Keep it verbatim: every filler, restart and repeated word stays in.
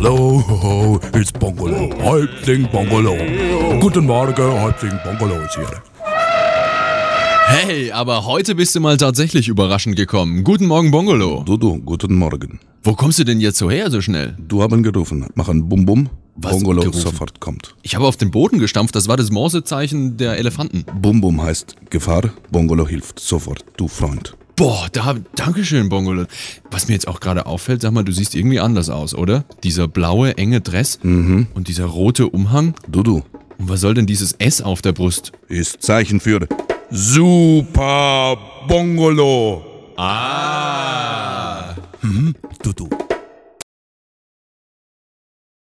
Hallo, ho, it's Bongolo. Häuptling Bongolo. Guten Morgen, Häuptling Bongolo ist hier. Hey, aber heute bist du mal tatsächlich überraschend gekommen. Guten Morgen, Bongolo. Du, du, guten Morgen. Wo kommst du denn jetzt so her, so schnell? Du haben gerufen. Machen Bum Bum. Was, Bongolo gerufen? sofort kommt. Ich habe auf den Boden gestampft, das war das Morsezeichen der Elefanten. Bum Bum heißt Gefahr. Bongolo hilft sofort. Du Freund. Boah, da, dankeschön, Bongolo. Was mir jetzt auch gerade auffällt, sag mal, du siehst irgendwie anders aus, oder? Dieser blaue, enge Dress Mhm. und dieser rote Umhang. Du, du. Und was soll denn dieses S auf der Brust? Ist Zeichen für Super Bongolo. Ah.